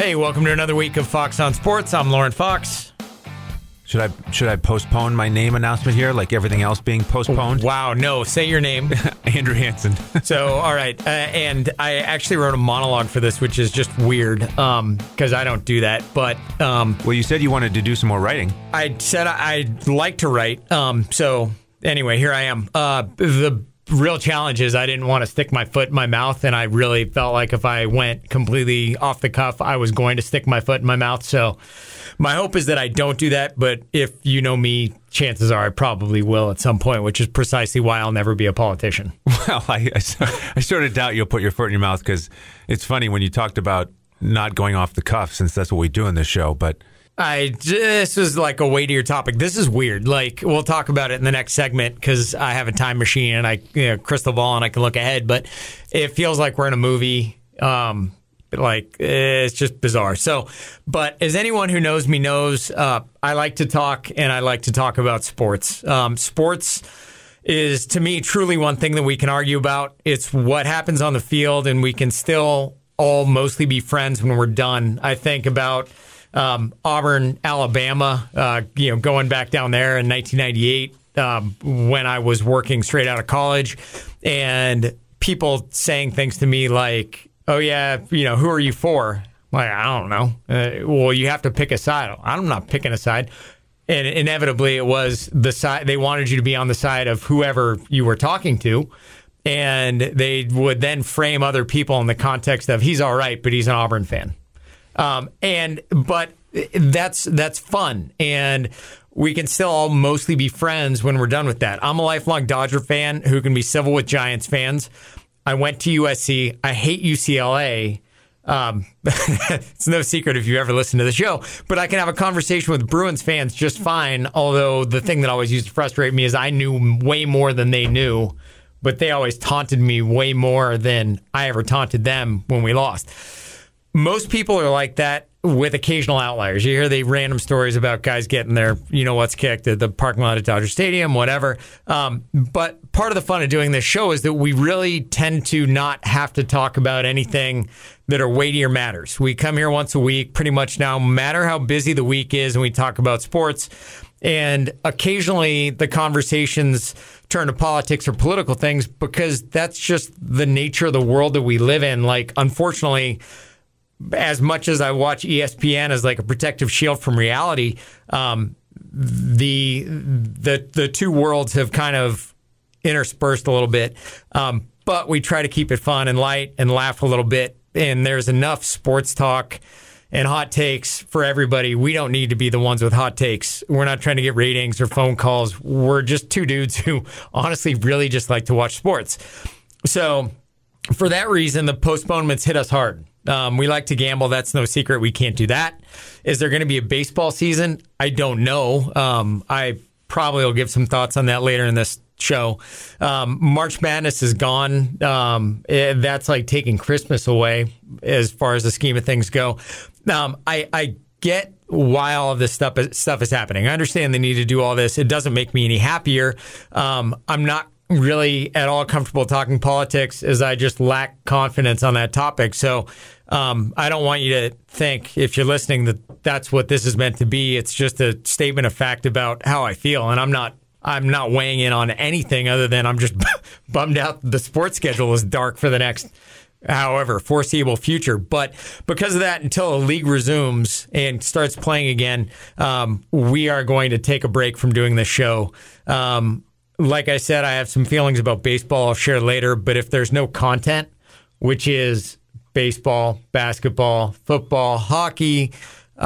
Hey, welcome to another week of Fox on Sports. I'm Lauren Fox. Should I postpone my name announcement here, like everything else being postponed? Wow, no. Say your name. Andrew Hansen. So, all right. And I actually wrote a monologue for this, which is just weird because I don't do that. But well, you said you wanted to do some more writing. I said I'd like to write. So anyway, here I am. The real challenge is I didn't want to stick my foot in my mouth, and I really felt like if I went completely off the cuff, I was going to stick my foot in my mouth. So my hope is that I don't do that, but if you know me, chances are I probably will at some point, which is precisely why I'll never be a politician. Well, I sort of doubt you'll put your foot in your mouth, because it's funny when you talked about not going off the cuff, since that's what we do in this show, but this is like a weightier topic. This is weird. Like, we'll talk about it in the next segment because I have a time machine and crystal ball and I can look ahead, but it feels like we're in a movie. It's just bizarre. So, but as anyone who knows me knows, I like to talk, and I like to talk about sports. Sports is, to me, truly one thing that we can argue about. It's what happens on the field, and we can still all mostly be friends when we're done. I think about Auburn, Alabama, going back down there in 1998 when I was working straight out of college, and people saying things to me like, "Oh yeah, who are you for?" Like, I don't know. Well, you have to pick a side. I'm not picking a side. And inevitably, it was the side. They wanted you to be on the side of whoever you were talking to, and they would then frame other people in the context of, he's all right, but he's an Auburn fan. But that's fun, and we can still all mostly be friends when we're done with that. I'm a lifelong Dodger fan who can be civil with Giants fans. I went to USC. I hate UCLA. It's no secret if you ever listen to the show, but I can have a conversation with Bruins fans just fine. Although the thing that always used to frustrate me is I knew way more than they knew, but they always taunted me way more than I ever taunted them when we lost. Most people are like that, with occasional outliers. You hear the random stories about guys getting their what's kicked at the parking lot at Dodger Stadium, whatever. But part of the fun of doing this show is that we really tend to not have to talk about anything that are weightier matters. We come here once a week, pretty much now, no matter how busy the week is, and we talk about sports. And occasionally the conversations turn to politics or political things, because that's just the nature of the world that we live in. Like, unfortunately, as much as I watch ESPN as like a protective shield from reality, the two worlds have kind of interspersed a little bit. But we try to keep it fun and light and laugh a little bit. And there's enough sports talk and hot takes for everybody. We don't need to be the ones with hot takes. We're not trying to get ratings or phone calls. We're just two dudes who honestly really just like to watch sports. So for that reason, the postponements hit us hard. We like to gamble. That's no secret. We can't do that. Is there going to be a baseball season? I don't know. I probably will give some thoughts on that later in this show. March Madness is gone. That's like taking Christmas away as far as the scheme of things go. I get why all of this stuff is happening. I understand they need to do all this. It doesn't make me any happier. I'm not really at all comfortable talking politics, as I just lack confidence on that topic. So I don't want you to think, if you're listening, that that's what this is meant to be. It's just a statement of fact about how I feel, and I'm not weighing in on anything other than I'm just bummed out the sports schedule is dark for the next foreseeable future. But because of that, until the league resumes and starts playing again, we are going to take a break from doing this show. Like I said, I have some feelings about baseball I'll share later, but if there's no content, which is baseball, basketball, football, hockey,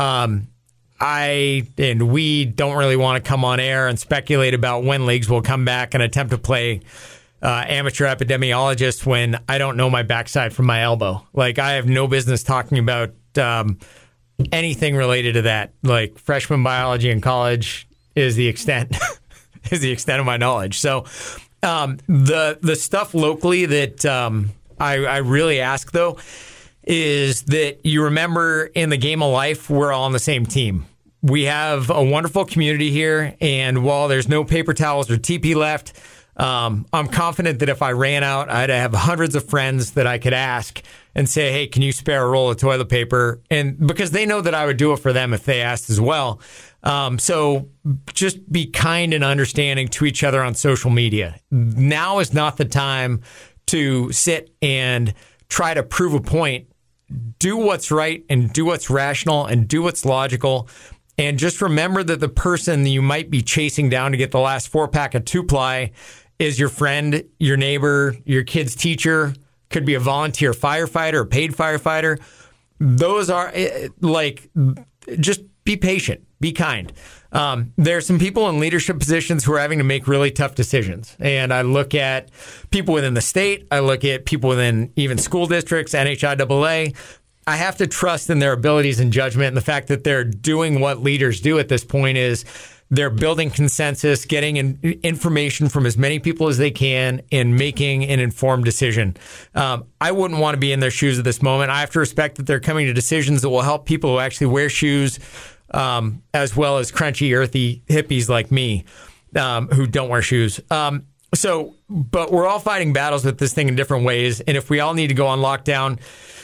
we don't really want to come on air and speculate about when leagues will come back and attempt to play amateur epidemiologist when I don't know my backside from my elbow. Like, I have no business talking about anything related to that. Like, freshman biology in college is the extent of my knowledge. So the stuff locally that I really ask, though, is that you remember in the game of life, we're all on the same team. We have a wonderful community here, and while there's no paper towels or TP left, I'm confident that if I ran out, I'd have hundreds of friends that I could ask and say, hey, can you spare a roll of toilet paper? And because they know that I would do it for them if they asked as well. So just be kind and understanding to each other on social media. Now is not the time to sit and try to prove a point. Do what's right and do what's rational and do what's logical. And just remember that the person that you might be chasing down to get the last 4-pack of 2-ply is your friend, your neighbor, your kid's teacher, could be a volunteer firefighter, a paid firefighter. Those are just be patient, be kind. There are some people in leadership positions who are having to make really tough decisions. And I look at people within the state. I look at people within even school districts, NHIAA. I have to trust in their abilities and judgment. And the fact that they're doing what leaders do at this point is they're building consensus, getting information from as many people as they can, and making an informed decision. I wouldn't want to be in their shoes at this moment. I have to respect that they're coming to decisions that will help people who actually wear shoes, as well as crunchy, earthy hippies like me, who don't wear shoes. But we're all fighting battles with this thing in different ways. And if we all need to go on lockdown,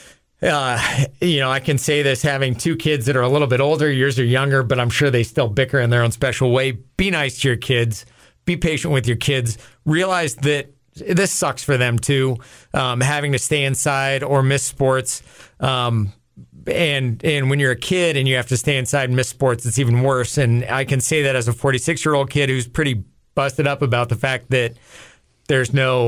I can say this having 2 kids that are a little bit older, yours are younger, but I'm sure they still bicker in their own special way. Be nice to your kids. Be patient with your kids. Realize that this sucks for them too, having to stay inside or miss sports. And when you're a kid and you have to stay inside and miss sports, it's even worse. And I can say that as a 46-year-old kid who's pretty busted up about the fact that there's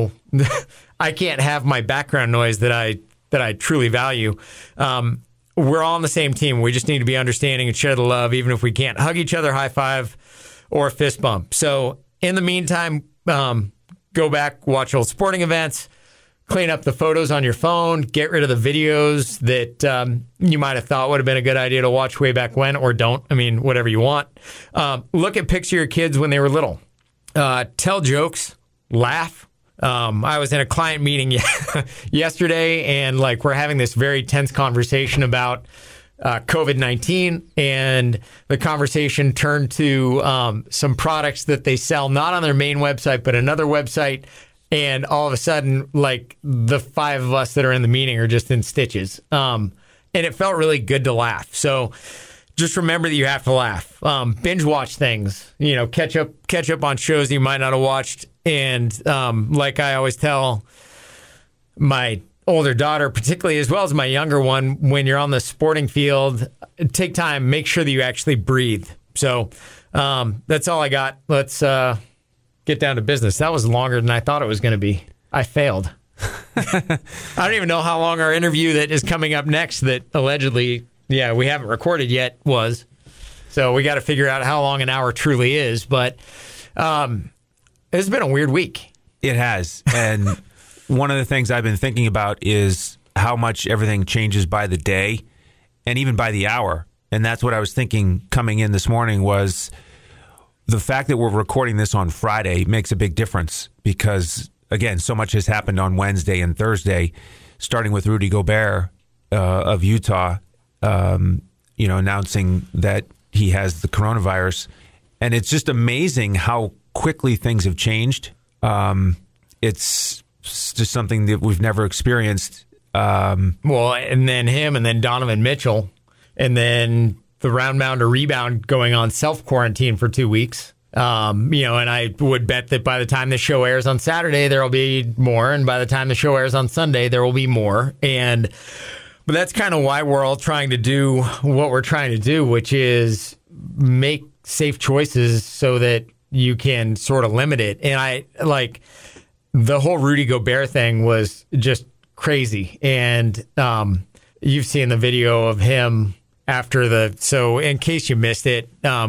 I can't have my background noise that I truly value. We're all on the same team. We just need to be understanding and share the love, even if we can't hug each other, high five, or fist bump. So in the meantime, go back, watch old sporting events, clean up the photos on your phone, get rid of the videos that you might have thought would have been a good idea to watch way back when, or don't. I mean, whatever you want. Look at pics of your kids when they were little. Tell jokes, laugh. I was in a client meeting yesterday, and we're having this very tense conversation about COVID-19, and the conversation turned to some products that they sell not on their main website, but another website. And all of a sudden, the 5 of us that are in the meeting are just in stitches. And it felt really good to laugh. So just remember that you have to laugh. Binge watch things, catch up on shows you might not have watched. And like I always tell my older daughter, particularly as well as my younger one, when you're on the sporting field, take time, make sure that you actually breathe. So that's all I got. Let's get down to business. That was longer than I thought it was going to be. I failed. I don't even know how long our interview that is coming up next that allegedly, we haven't recorded yet was. So we got to figure out how long an hour truly is. But it's been a weird week. It has. And one of the things I've been thinking about is how much everything changes by the day and even by the hour. And that's what I was thinking coming in this morning was the fact that we're recording this on Friday makes a big difference because, again, so much has happened on Wednesday and Thursday, starting with Rudy Gobert of Utah, announcing that he has the coronavirus. And it's just amazing how quickly things have changed. It's just something that we've never experienced. And then him and then Donovan Mitchell and then the round mound or rebound going on self-quarantine for 2 weeks. And I would bet that by the time the show airs on Saturday, there will be more. And by the time the show airs on Sunday, there will be more. But that's kind of why we're all trying to do what we're trying to do, which is make safe choices so that you can sort of limit it. And the whole Rudy Gobert thing was just crazy. And you've seen the video of him after so in case you missed it,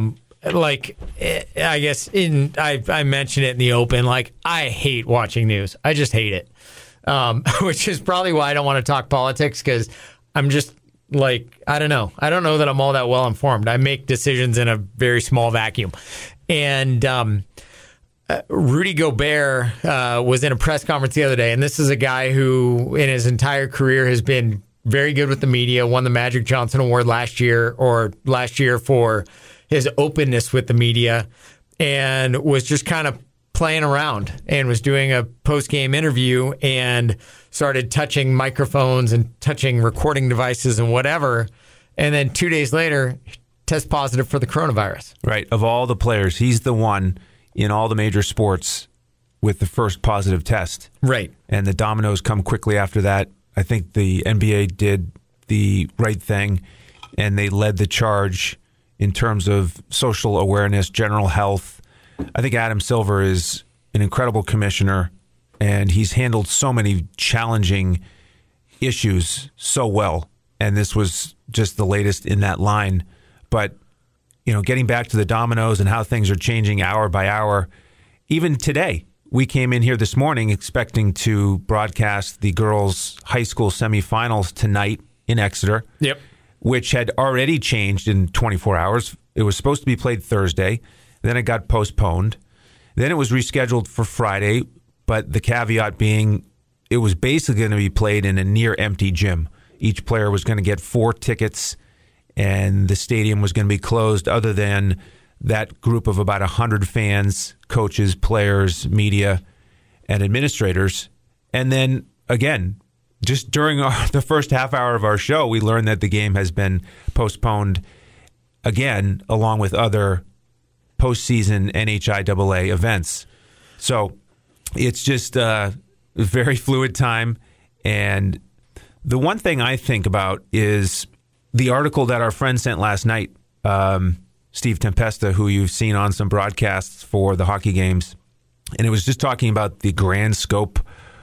I guess I mentioned it in the open, I hate watching news. I just hate it. Which is probably why I don't want to talk politics because I'm just I don't know. I don't know that I'm all that well informed. I make decisions in a very small vacuum. And Rudy Gobert was in a press conference the other day, and this is a guy who in his entire career has been very good with the media, won the Magic Johnson Award last year for his openness with the media, and was just kind of playing around and was doing a post-game interview and started touching microphones and touching recording devices and whatever. And then 2 days later, test positive for the coronavirus. Right. Of all the players, he's the one in all the major sports with the first positive test. Right. And the dominoes come quickly after that. I think the NBA did the right thing, and they led the charge in terms of social awareness, general health. I think Adam Silver is an incredible commissioner, and he's handled so many challenging issues so well. And this was just the latest in that line. But, getting back to the dominoes and how things are changing hour by hour, even today, we came in here this morning expecting to broadcast the girls' high school semifinals tonight in Exeter. Yep. Which had already changed in 24 hours. It was supposed to be played Thursday. Then it got postponed. Then it was rescheduled for Friday, but the caveat being it was basically going to be played in a near-empty gym. Each player was going to get 4 tickets, and the stadium was going to be closed other than that group of about 100 fans, coaches, players, media, and administrators. And then, again, just during the first half hour of our show, we learned that the game has been postponed again, along with other postseason NHIAA events. So it's just a very fluid time. And the one thing I think about is the article that our friend sent last night, Steve Tempesta, who you've seen on some broadcasts for the hockey games. And it was just talking about the grand scope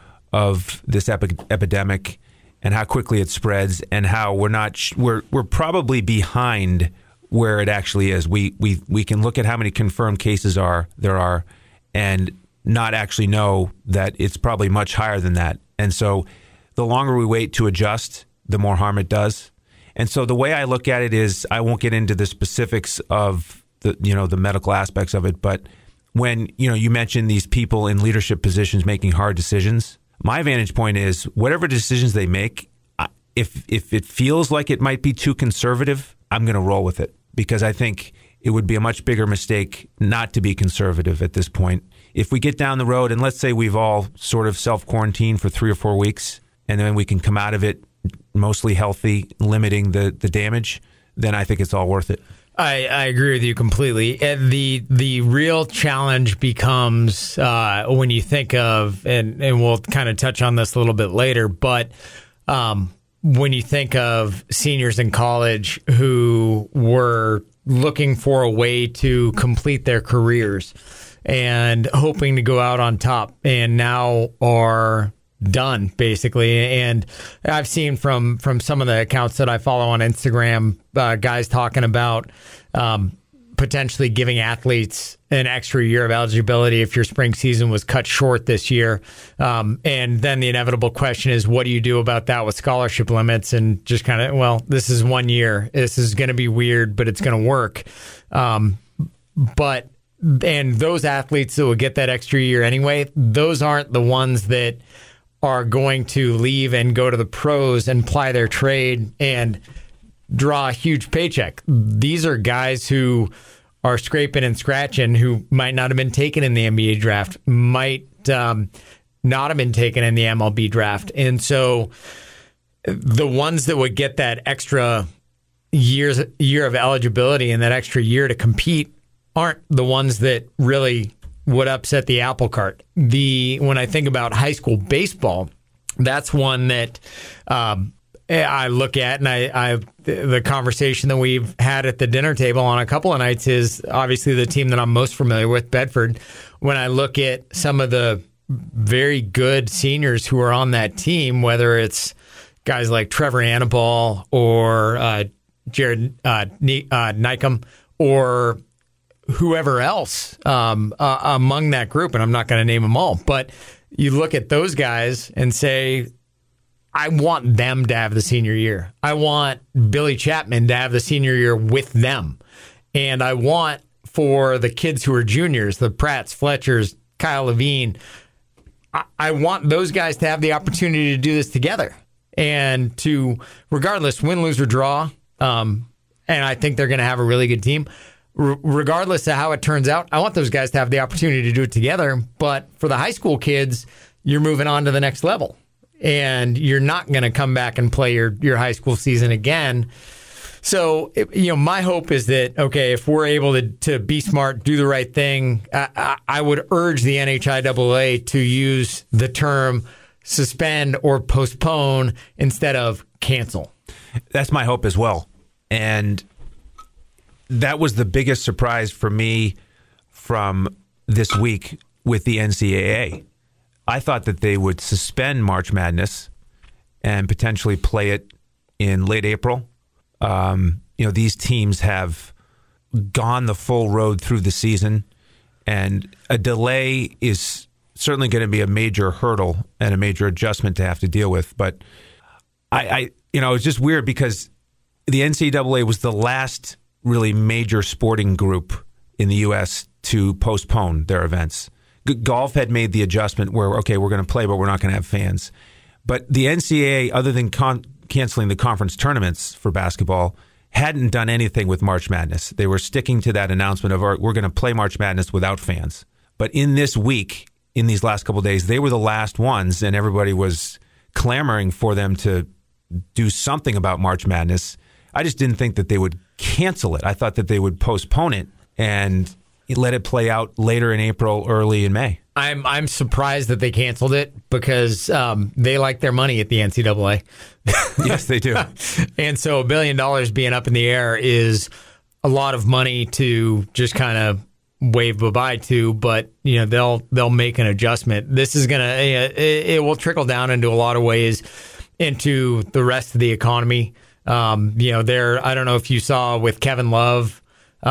of this epidemic and how quickly it spreads and how we're probably behind where it actually is. We can look at how many confirmed cases there are and not actually know that it's probably much higher than that. And so the longer we wait to adjust, the more harm it does. And so the way I look at it is, I won't get into the specifics of the medical aspects of it, but when you mentioned these people in leadership positions making hard decisions, my vantage point is whatever decisions they make, if it feels like it might be too conservative, I'm going to roll with it, because I think it would be a much bigger mistake not to be conservative at this point. If we get down the road and let's say we've all sort of self-quarantined for 3 or 4 weeks and then we can come out of it mostly healthy, limiting the damage, then I think it's all worth it. I agree with you completely. The real challenge becomes when you think of, and we'll kind of touch on this a little bit later, but when you think of seniors in college who were looking for a way to complete their careers and hoping to go out on top and now are done, basically. And I've seen from some of the accounts that I follow on Instagram, guys talking about potentially giving athletes an extra year of eligibility if your spring season was cut short this year. And then the inevitable question is, what do you do about that with scholarship limits? And just kind of, well, this is 1 year. This is going to be weird, but it's going to work. And those athletes that will get that extra year anyway, those aren't the ones that are going to leave and go to the pros and ply their trade and draw a huge paycheck. These are guys who are scraping and scratching, who might not have been taken in the NBA draft, might not have been taken in the MLB draft. And so the ones that would get that extra year of eligibility and that extra year to compete aren't the ones that really would upset the apple cart. When I think about high school baseball, that's one that I look at, and the conversation that we've had at the dinner table on a couple of nights is obviously the team that I'm most familiar with, Bedford. When I look at some of the very good seniors who are on that team, whether it's guys like Trevor Annaball or Jared Nykum or whoever else among that group, and I'm not going to name them all, but you look at those guys and say, I want them to have the senior year. I want Billy Chapman to have the senior year with them. And I want for the kids who are juniors, the Pratts, Fletchers, Kyle Levine, I want those guys to have the opportunity to do this together. And to, regardless, win, lose, or draw, and I think they're going to have a really good team, regardless of how it turns out, I want those guys to have the opportunity to do it together. But for the high school kids, you're moving on to the next level. And you're not going to come back and play your high school season again. So, my hope is that, okay, if we're able to be smart, do the right thing, I would urge the NHIAA to use the term suspend or postpone instead of cancel. That's my hope as well. And that was the biggest surprise for me from this week with the NCAA. I thought that they would suspend March Madness and potentially play it in late April. These teams have gone the full road through the season, and a delay is certainly going to be a major hurdle and a major adjustment to have to deal with. But it's just weird because the NCAA was the last really major sporting group in the U.S. to postpone their events. Golf had made the adjustment where, okay, we're going to play, but we're not going to have fans. But the NCAA, other than canceling the conference tournaments for basketball, hadn't done anything with March Madness. They were sticking to that announcement of, we're going to play March Madness without fans. But in this week, in these last couple of days, they were the last ones, and everybody was clamoring for them to do something about March Madness. I just didn't think that they would cancel it. I thought that they would postpone it and let it play out later in April, early in May. I'm surprised that they canceled it because they like their money at the NCAA. Yes, they do. And so $1 billion being up in the air is a lot of money to just kind of wave bye-bye to, but they'll make an adjustment. This is it will trickle down into a lot of ways into the rest of the economy. I don't know if you saw with Kevin Love.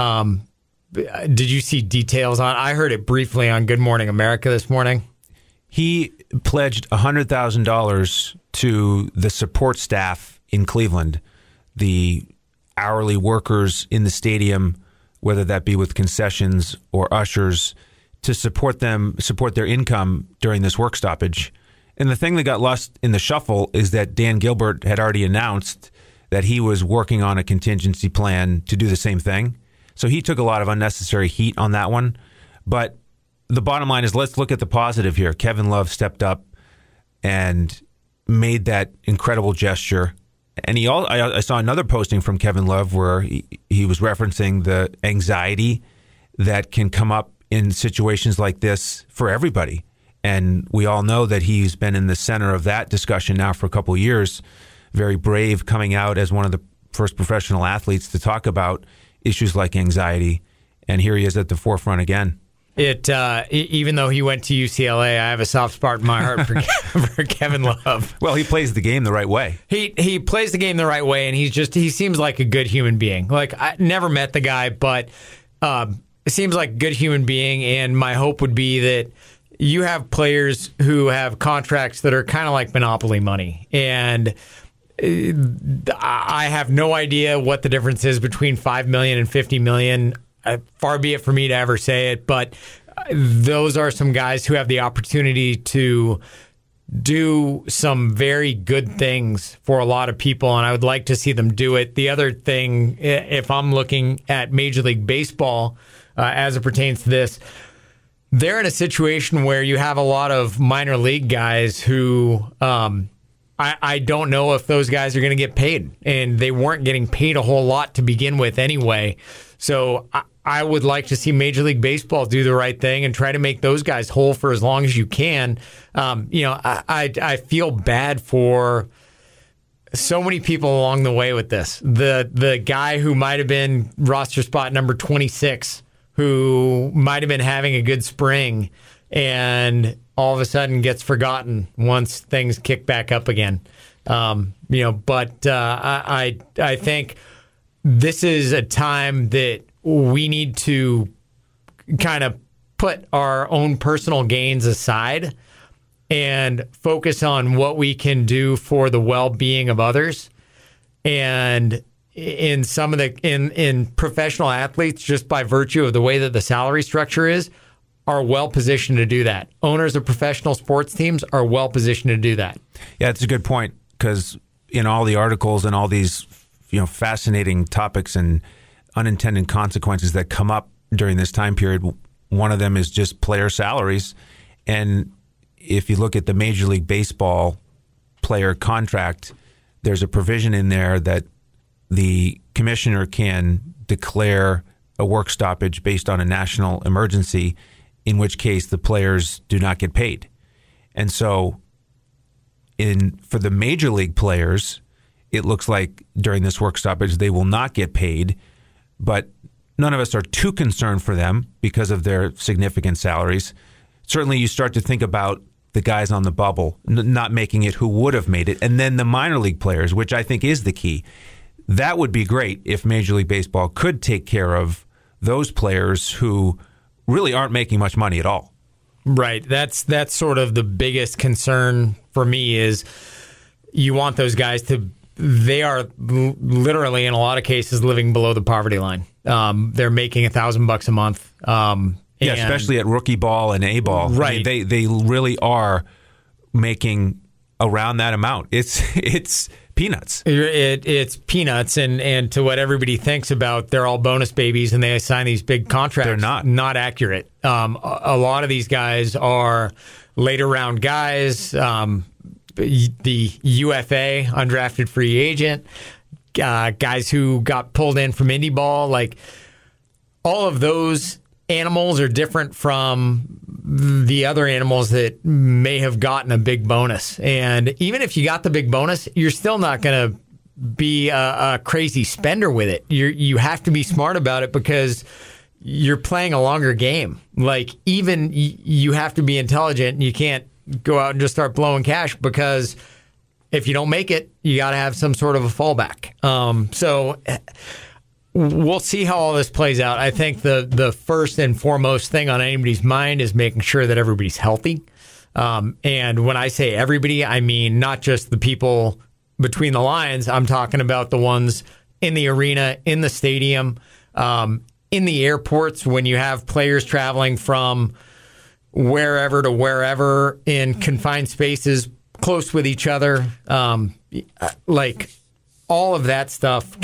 Did you see details on? I heard it briefly on Good Morning America this morning. He pledged $100,000 to the support staff in Cleveland, the hourly workers in the stadium, whether that be with concessions or ushers, to support their income during this work stoppage. And the thing that got lost in the shuffle is that Dan Gilbert had already announced that he was working on a contingency plan to do the same thing. So he took a lot of unnecessary heat on that one. But the bottom line is, let's look at the positive here. Kevin Love stepped up and made that incredible gesture. And I saw another posting from Kevin Love where he was referencing the anxiety that can come up in situations like this for everybody. And we all know that he's been in the center of that discussion now for a couple of years. Very brave, coming out as one of the first professional athletes to talk about issues like anxiety, and here he is at the forefront again. Even though he went to UCLA, I have a soft spot in my heart for Kevin Love. Well, he plays the game the right way. He plays the game the right way, and he seems like a good human being. Like, I never met the guy, but it seems like a good human being, and my hope would be that you have players who have contracts that are kind of like monopoly money, and I have no idea what the difference is between $5 million and $50 million. Far be it for me to ever say it, but those are some guys who have the opportunity to do some very good things for a lot of people, and I would like to see them do it. The other thing, if I'm looking at Major League Baseball as it pertains to this, they're in a situation where you have a lot of minor league guys who I don't know if those guys are going to get paid, and they weren't getting paid a whole lot to begin with anyway. So I would like to see Major League Baseball do the right thing and try to make those guys whole for as long as you can. I feel bad for so many people along the way with this. The guy who might have been roster spot number 26, who might have been having a good spring, and all of a sudden gets forgotten once things kick back up again. But I think this is a time that we need to kind of put our own personal gains aside and focus on what we can do for the well-being of others. And in some of in professional athletes, just by virtue of the way that the salary structure is, are well positioned to do that. Owners of professional sports teams are well positioned to do that. Yeah, that's a good point, because in all the articles and all these fascinating topics and unintended consequences that come up during this time period. One of them is just player salaries. And if you look at the Major League Baseball player contract, there's a provision in there that the commissioner can declare a work stoppage based on a national emergency, in which case the players do not get paid. And so for the major league players, it looks like during this work stoppage they will not get paid, but none of us are too concerned for them because of their significant salaries. Certainly you start to think about the guys on the bubble not making it who would have made it, and then the minor league players, which I think is the key. That would be great if Major League Baseball could take care of those players who really aren't making much money at all. Right. That's sort of the biggest concern for me is you want those guys they are literally in a lot of cases living below the poverty line. They're making $1,000 a month. Yeah, especially at rookie ball and A ball. Right. I mean, they really are making around that amount. It's peanuts. It's peanuts, and to what everybody thinks about, they're all bonus babies and they sign these big contracts. They're not accurate. A lot of these guys are later round guys. The UFA, undrafted free agent, guys who got pulled in from indie ball, like all of those animals are different from the other animals that may have gotten a big bonus. And even if you got the big bonus, you're still not going to be a crazy spender with it. You have to be smart about it because you're playing a longer game. Like, even you have to be intelligent, and you can't go out and just start blowing cash, because if you don't make it, you got to have some sort of a fallback. So we'll see how all this plays out. I think the first and foremost thing on anybody's mind is making sure that everybody's healthy. And when I say everybody, I mean not just the people between the lines. I'm talking about the ones in the arena, in the stadium, in the airports, when you have players traveling from wherever to wherever in confined spaces, close with each other. Like, all of that stuff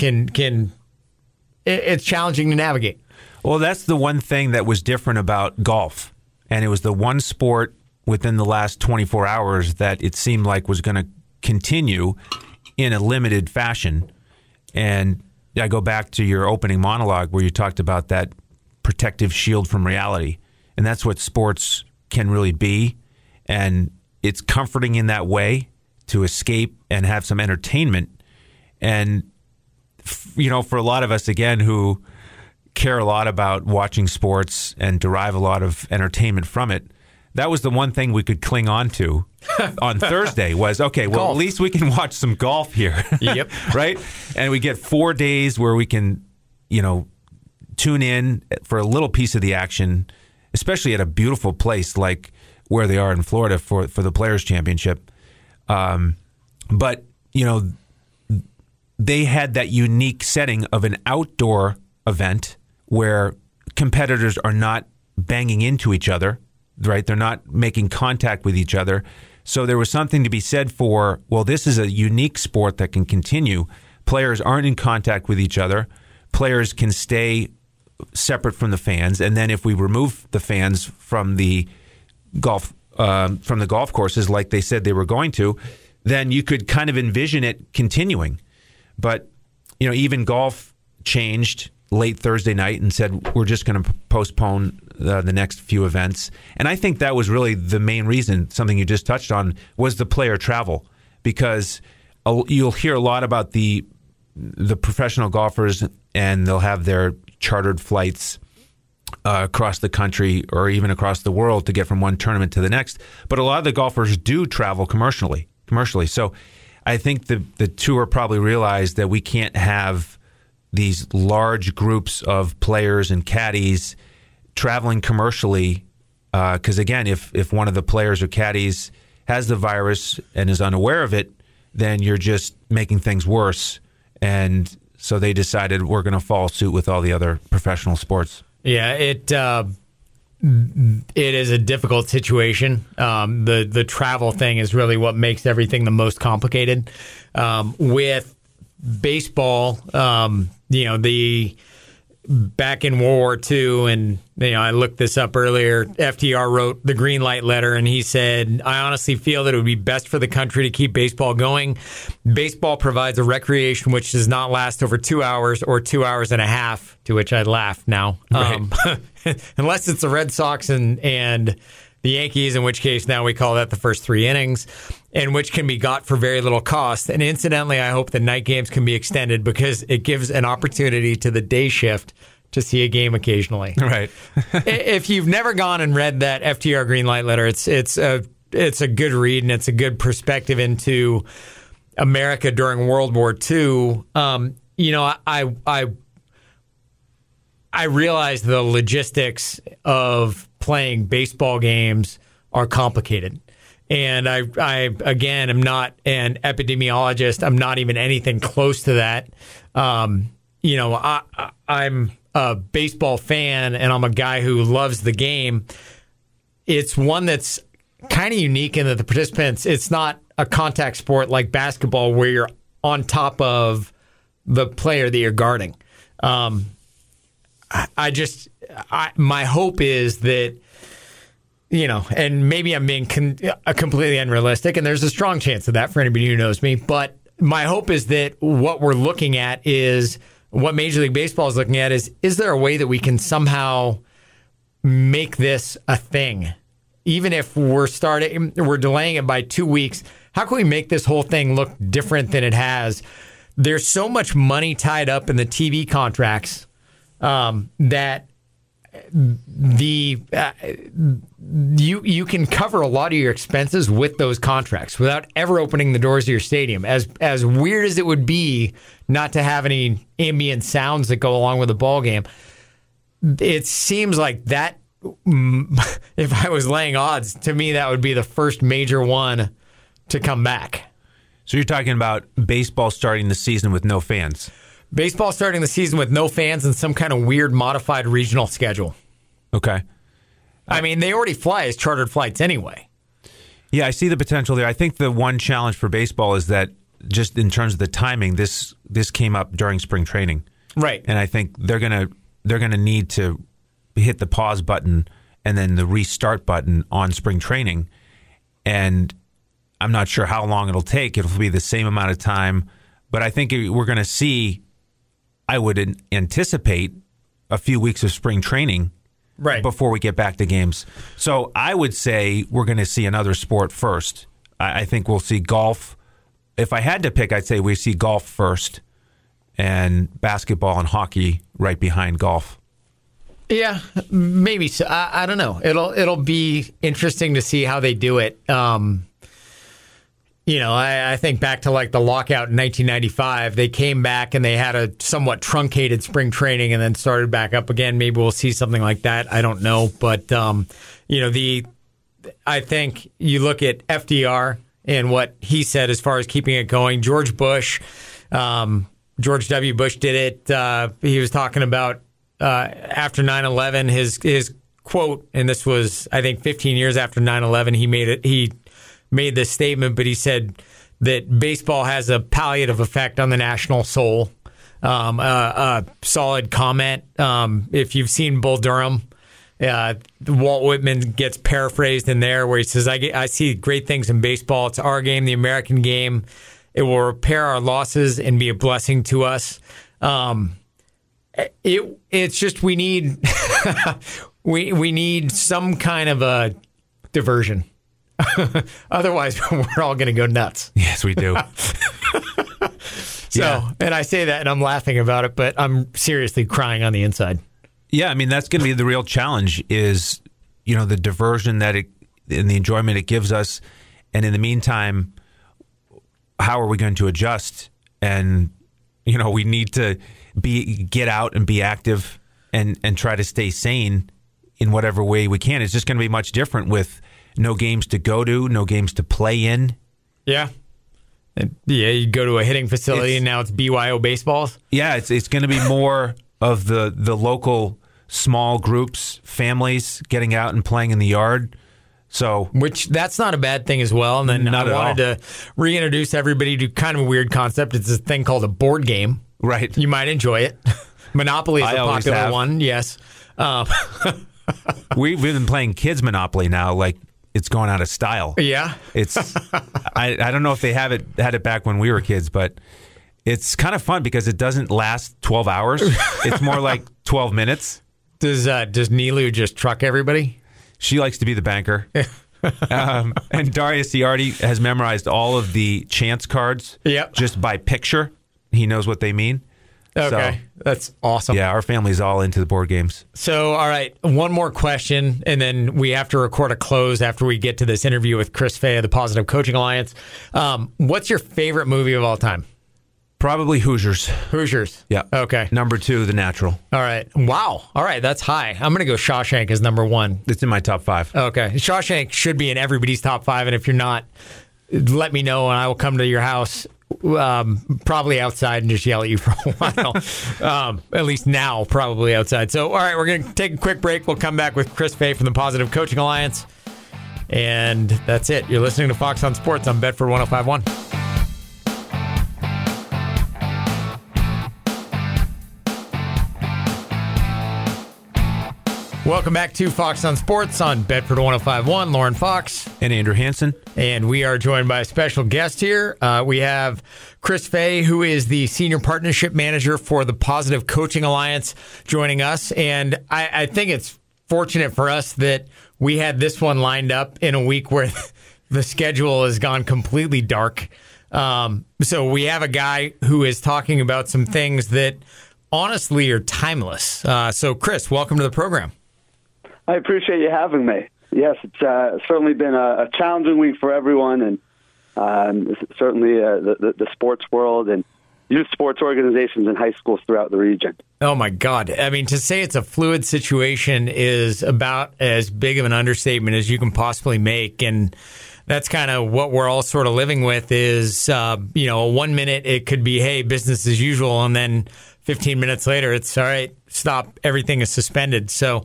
it's challenging to navigate. Well, that's the one thing that was different about golf. And it was the one sport within the last 24 hours that it seemed like was going to continue in a limited fashion. And I go back to your opening monologue where you talked about that protective shield from reality. And that's what sports can really be. And it's comforting in that way to escape and have some entertainment. And for a lot of us, again, who care a lot about watching sports and derive a lot of entertainment from it, that was the one thing we could cling on to on Thursday was, okay, well, golf. At least we can watch some golf here. Yep. Right? And we get 4 days where we can, tune in for a little piece of the action, especially at a beautiful place like where they are in Florida for the Players' Championship. But, they had that unique setting of an outdoor event where competitors are not banging into each other, right? They're not making contact with each other. So there was something to be said for, well, this is a unique sport that can continue. Players aren't in contact with each other. Players can stay separate from the fans. And then if we remove the fans from the golf courses, like they said they were going to, then you could kind of envision it continuing. But, even golf changed late Thursday night and said, we're just going to postpone the next few events. And I think that was really the main reason, something you just touched on, was the player travel. Because you'll hear a lot about the professional golfers, and they'll have their chartered flights across the country or even across the world to get from one tournament to the next. But a lot of the golfers do travel commercially. So I think the tour probably realized that we can't have these large groups of players and caddies traveling commercially because, again, if one of the players or caddies has the virus and is unaware of it, then you're just making things worse. And so they decided we're going to follow suit with all the other professional sports. Yeah, it is a difficult situation. The travel thing is really what makes everything the most complicated. With baseball, the back in World War II, and I looked this up earlier, FDR wrote the green light letter, and he said, I honestly feel that it would be best for the country to keep baseball going. Baseball provides a recreation which does not last over 2 hours or 2 hours and a half, to which I laugh now. Right. Unless it's the Red Sox and the Yankees, in which case now we call that the first 3 innings, and which can be got for very little cost. And incidentally, I hope the night games can be extended because it gives an opportunity to the day shift to see a game occasionally. Right. If you've never gone and read that FDR green light letter, it's a good read, and it's a good perspective into America during World War II. I realize the logistics of playing baseball games are complicated. And I again, am not an epidemiologist. I'm not even anything close to that. I'm a baseball fan, and I'm a guy who loves the game. It's one that's kind of unique in that the participants, it's not a contact sport like basketball where you're on top of the player that you're guarding. My hope is that, and maybe I'm being completely unrealistic, and there's a strong chance of that for anybody who knows me, but my hope is that what we're looking at is, what Major League Baseball is looking at is there a way that we can somehow make this a thing? Even if we're delaying it by 2 weeks, how can we make this whole thing look different than it has? There's so much money tied up in the TV contracts that you can cover a lot of your expenses with those contracts without ever opening the doors of your stadium. As weird as it would be not to have any ambient sounds that go along with the ball game, it seems like that, if I was laying odds, to me that would be the first major one to come back. So you're talking about baseball starting the season with no fans. Baseball starting the season with no fans and some kind of weird modified regional schedule. Okay. I mean, they already fly as chartered flights anyway. Yeah, I see the potential there. I think the one challenge for baseball is that just in terms of the timing, this came up during spring training. Right. And I think they're gonna need to hit the pause button and then the restart button on spring training. And I'm not sure how long it'll take. It'll be the same amount of time. But I think we're going to see, I would anticipate, a few weeks of spring training before we get back to games. So I would say we're going to see another sport first. I think we'll see golf. If I had to pick, I'd say we see golf first and basketball and hockey right behind golf. Yeah, maybe so. I don't know. It'll be interesting to see how they do it. I think back to like the lockout in 1995. They came back and they had a somewhat truncated spring training and then started back up again. Maybe we'll see something like that. I don't know. But, I think you look at FDR and what he said as far as keeping it going. George W. Bush did it. He was talking about after 9/11, his quote, and this was, I think, 15 years after 9/11, he made this statement, but he said that baseball has a palliative effect on the national soul. A solid comment. If you've seen Bull Durham, Walt Whitman gets paraphrased in there where he says, I see great things in baseball. It's our game, the American game. It will repair our losses and be a blessing to us. It's just we need we need some kind of a diversion. Otherwise, we're all going to go nuts. Yes, we do. And I say that and I'm laughing about it, but I'm seriously crying on the inside. Yeah, I mean, that's going to be the real challenge is, the diversion and the enjoyment it gives us. And in the meantime, how are we going to adjust? And, we need to get out and be active and try to stay sane in whatever way we can. It's just going to be much different with no games to go to, no games to play in. Yeah. Yeah, you go to a hitting facility and now it's BYO baseballs. Yeah, it's going to be more of the local small groups, families getting out and playing in the yard. So, which that's not a bad thing as well. And then I wanted to reintroduce everybody to kind of a weird concept. It's a thing called a board game. Right. You might enjoy it. Monopoly is I a always popular have. one, yes. We've been playing kids Monopoly now, like it's going out of style. Yeah. It's I don't know if they had it back when we were kids, but it's kind of fun because it doesn't last 12 hours. It's more like 12 minutes. Does Nilu just truck everybody? She likes to be the banker. And Darius, he already has memorized all of the chance cards just by picture. He knows what they mean. Okay, that's awesome. Yeah, our family's all into the board games. So, all right, one more question, and then we have to record a close after we get to this interview with Chris Fay of the Positive Coaching Alliance. What's your favorite movie of all time? Probably Hoosiers. Hoosiers. Yeah. Okay. Number 2, The Natural. All right. Wow. All right, that's high. I'm going to go Shawshank as number 1. It's in my top 5. Okay. Shawshank should be in everybody's top 5, and if you're not, let me know, and I will come to your house, probably outside, and just yell at you for a while. At least now, probably outside. So, all right, we're going to take a quick break. We'll come back with Chris Fay from the Positive Coaching Alliance, and that's it. You're listening to Fox on Sports on Bedford 105.1. Welcome back to Fox on Sports on Bedford 105.1. Lauren Fox. And Andrew Hansen. And we are joined by a special guest here. We have Chris Fay, who is the Senior Partnership Manager for the Positive Coaching Alliance, joining us. And I think it's fortunate for us that we had this one lined up in a week where the schedule has gone completely dark. So we have a guy who is talking about some things that honestly are timeless. So, Chris, welcome to the program. I appreciate you having me. Yes, it's certainly been a challenging week for everyone, and certainly the sports world and youth sports organizations and high schools throughout the region. Oh, my God. I mean, to say it's a fluid situation is about as big of an understatement as you can possibly make, and that's kind of what we're all sort of living with is, 1 minute it could be, hey, business as usual, and then 15 minutes later it's, all right, stop, everything is suspended. So,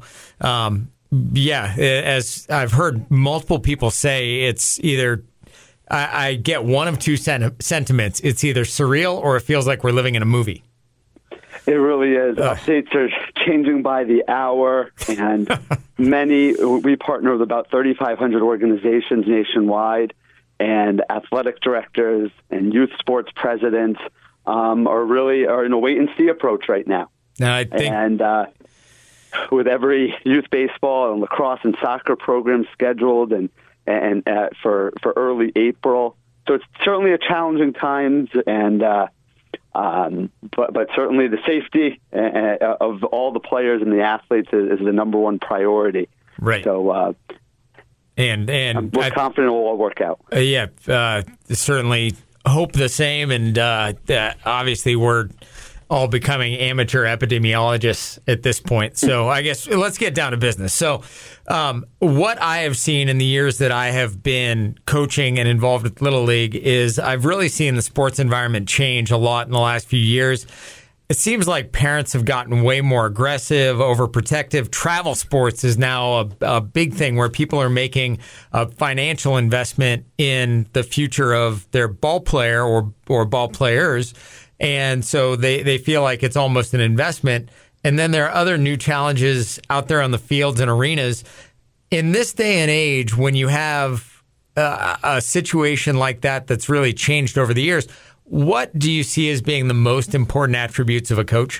as I've heard multiple people say, it's either I get one of two sentiments. It's either surreal or it feels like we're living in a movie. It really is. Updates are changing by the hour, and we partner with about 3,500 organizations nationwide, and athletic directors and youth sports presidents are in a wait-and-see approach right now. I think, with every youth baseball and lacrosse and soccer program scheduled and for early April. So it's certainly a challenging times, and but certainly the safety of all the players and the athletes is the number one priority. Right. So and we're confident it will all work out. Certainly hope the same, and obviously we're all becoming amateur epidemiologists at this point. So I guess let's get down to business. So what I have seen in the years that I have been coaching and involved with Little League is I've really seen the sports environment change a lot in the last few years. It seems like parents have gotten way more aggressive, overprotective. Travel sports is now a big thing where people are making a financial investment in the future of their ball player or ball players. And so they feel like it's almost an investment. And then there are other new challenges out there on the fields and arenas. In this day and age, when you have a situation like that that's really changed over the years, what do you see as being the most important attributes of a coach?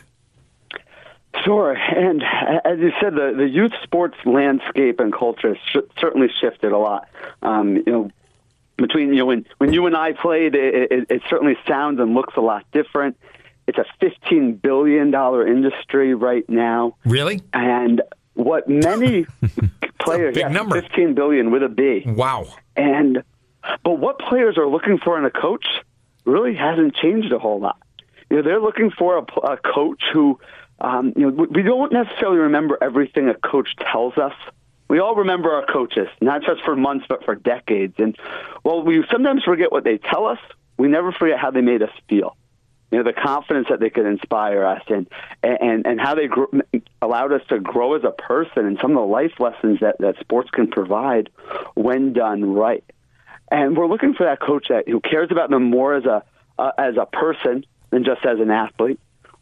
Sure. And as you said, the youth sports landscape and culture has certainly shifted a lot. Between when you and I played, it certainly sounds and looks a lot different. It's a $15 billion industry right now. Really? And what many players, big number. $15 billion with a B. Wow. But what players are looking for in a coach really hasn't changed a whole lot. They're looking for a coach who, we don't necessarily remember everything a coach tells us. We all remember our coaches, not just for months, but for decades. And while we sometimes forget what they tell us, we never forget how they made us feel. The confidence that they could inspire us and how they allowed us to grow as a person and some of the life lessons that sports can provide when done right. And we're looking for that coach who cares about them more as a person than just as an athlete.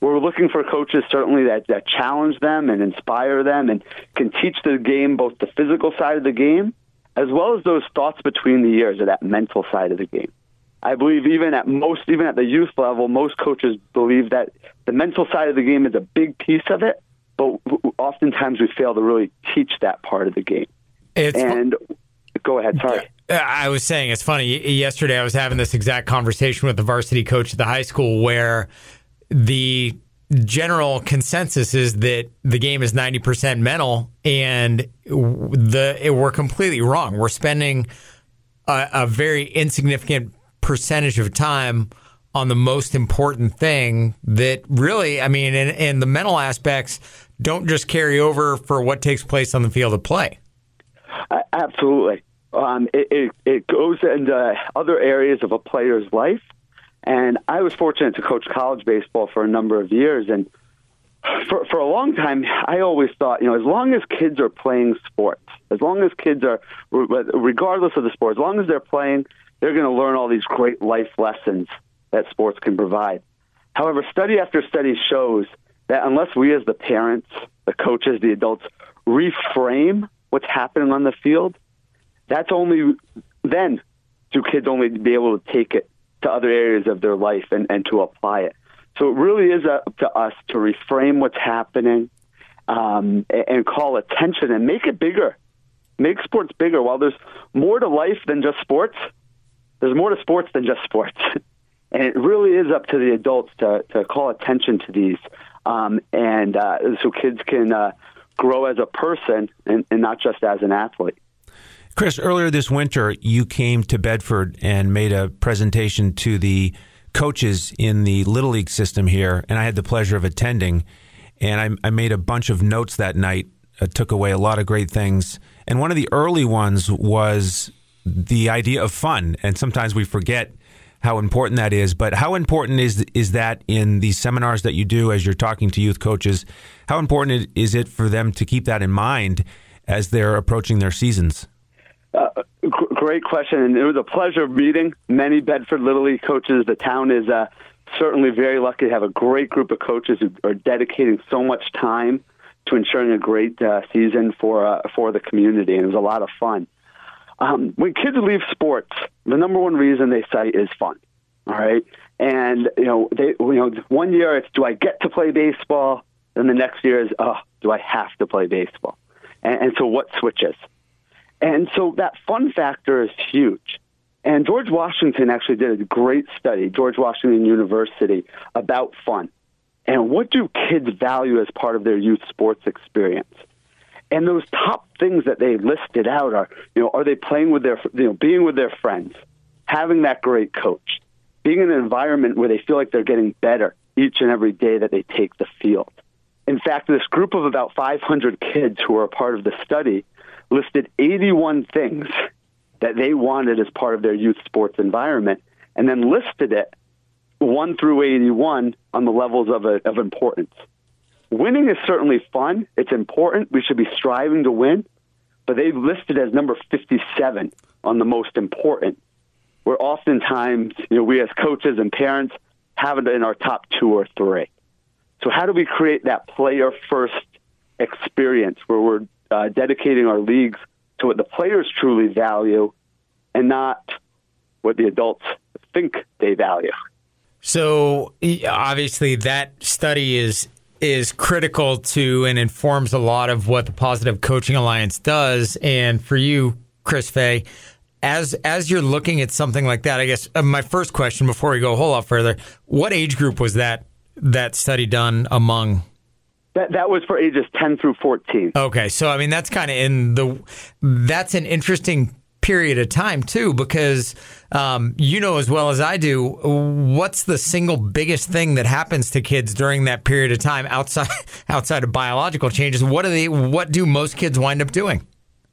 We're looking for coaches certainly that challenge them and inspire them and can teach the game, both the physical side of the game, as well as those thoughts between the ears, or that mental side of the game. I believe even at the youth level, most coaches believe that the mental side of the game is a big piece of it, but oftentimes we fail to really teach that part of the game. Go ahead, sorry. I was saying, it's funny, yesterday I was having this exact conversation with the varsity coach at the high school where the general consensus is that the game is 90% mental, and we're completely wrong. We're spending a very insignificant percentage of time on the most important thing that really, and the mental aspects don't just carry over for what takes place on the field of play. Absolutely. It goes into other areas of a player's life. And I was fortunate to coach college baseball for a number of years. And for a long time, I always thought, as long as kids are playing sports, as long as kids are, regardless of the sport, as long as they're playing, they're going to learn all these great life lessons that sports can provide. However, study after study shows that unless we as the parents, the coaches, the adults, reframe what's happening on the field, that's only then do kids only be able to take it to other areas of their life and to apply it. So it really is up to us to reframe what's happening and call attention and make it bigger. Make sports bigger. While there's more to life than just sports, there's more to sports than just sports. And it really is up to the adults to call attention to these so kids can grow as a person and not just as an athlete. Chris, earlier this winter, you came to Bedford and made a presentation to the coaches in the Little League system here, and I had the pleasure of attending. And I made a bunch of notes that night, took away a lot of great things. And one of the early ones was the idea of fun. And sometimes we forget how important that is. But how important is that in these seminars that you do as you're talking to youth coaches? How important is it for them to keep that in mind as they're approaching their seasons? Great question, and it was a pleasure meeting many Bedford Little League coaches. The town is certainly very lucky to have a great group of coaches who are dedicating so much time to ensuring a great season for the community, and it was a lot of fun. When kids leave sports, the number one reason they cite is fun. All right, and one year it's, do I get to play baseball? And the next year is, do I have to play baseball? And so what switches? And so that fun factor is huge. And George Washington actually did a great study, George Washington University, about fun. And what do kids value as part of their youth sports experience? And those top things that they listed out are they playing with being with their friends, having that great coach, being in an environment where they feel like they're getting better each and every day that they take the field. In fact, this group of about 500 kids who were a part of the study listed 81 things that they wanted as part of their youth sports environment, and then listed it 1 through 81 on the levels of importance. Winning is certainly fun. It's important. We should be striving to win, but they've listed as number 57 on the most important, where oftentimes we as coaches and parents have it in our top 2 or 3. So how do we create that player-first experience where we're dedicating our leagues to what the players truly value and not what the adults think they value? So obviously that study is critical to and informs a lot of what the Positive Coaching Alliance does. And for you, Chris Fay, as you're looking at something like that, I guess my first question before we go a whole lot further, what age group was that study done among? That was for ages 10 through 14. Okay, so that's kind of that's an interesting period of time too, because as well as I do, what's the single biggest thing that happens to kids during that period of time outside of biological changes? What do most kids wind up doing?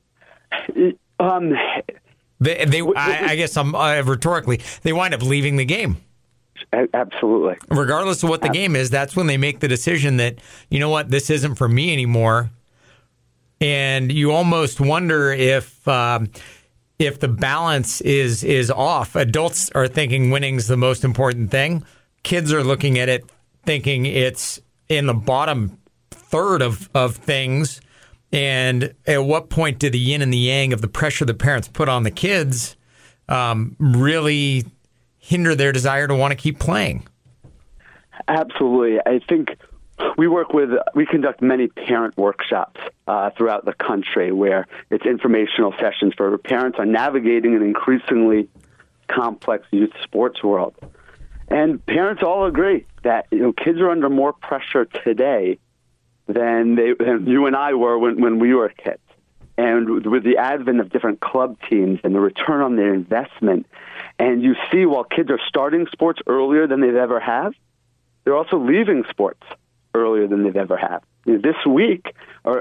I guess rhetorically, they wind up leaving the game. Absolutely. Regardless of what the game is, that's when they make the decision that, this isn't for me anymore. And you almost wonder if the balance is off. Adults are thinking winning's the most important thing. Kids are looking at it thinking it's in the bottom third of things. And at what point do the yin and the yang of the pressure the parents put on the kids really hinder their desire to want to keep playing? Absolutely. I think we conduct many parent workshops throughout the country where it's informational sessions for parents on navigating an increasingly complex youth sports world. And parents all agree that kids are under more pressure today than you and I were when we were kids. And with the advent of different club teams and the return on their investment, and you see while kids are starting sports earlier than they've ever have, they're also leaving sports earlier than they've ever have. Next week,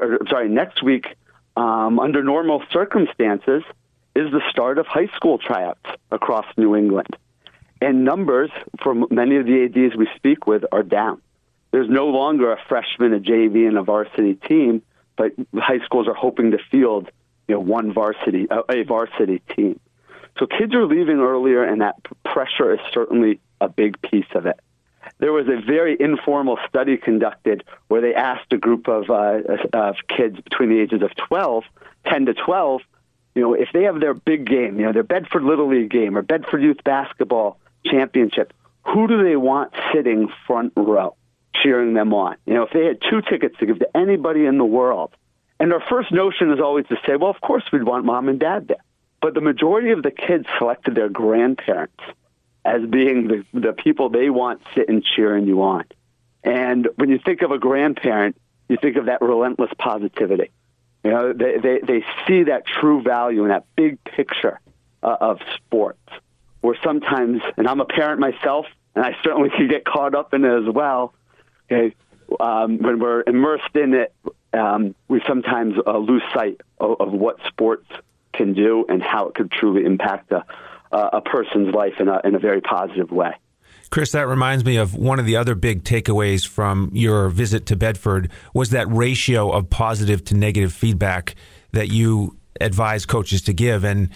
under normal circumstances, is the start of high school tryouts across New England. And numbers from many of the ADs we speak with are down. There's no longer a freshman, a JV, and a varsity team, but high schools are hoping to field a varsity team. So kids are leaving earlier, and that pressure is certainly a big piece of it. There was a very informal study conducted where they asked a group of kids between the ages of 10 to 12, if they have their big game, their Bedford Little League game or Bedford Youth Basketball Championship, who do they want sitting front row, cheering them on? If they had 2 tickets to give to anybody in the world, and our first notion is always to say, well, of course we'd want mom and dad there. But the majority of the kids selected their grandparents as being the people they want sitting cheering you on. And when you think of a grandparent, you think of that relentless positivity. They see that true value in that big picture of sports. Where sometimes, and I'm a parent myself, and I certainly can get caught up in it as well. Okay, when we're immersed in it, we sometimes lose sight of what sports can do and how it could truly impact a person's life in a very positive way. Chris, that reminds me of one of the other big takeaways from your visit to Bedford was that ratio of positive to negative feedback that you advise coaches to give, and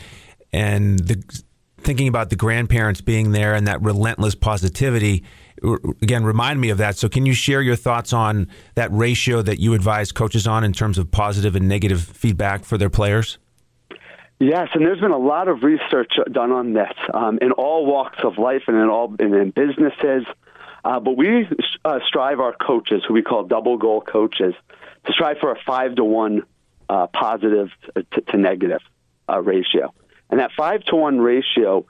thinking about the grandparents being there and that relentless positivity, again, remind me of that. So can you share your thoughts on that ratio that you advise coaches on in terms of positive and negative feedback for their players? Yes, and there's been a lot of research done on this in all walks of life and in businesses. But we strive our coaches, who we call double goal coaches, to strive for a 5-to-1 positive to negative ratio. And that 5-to-1 ratio,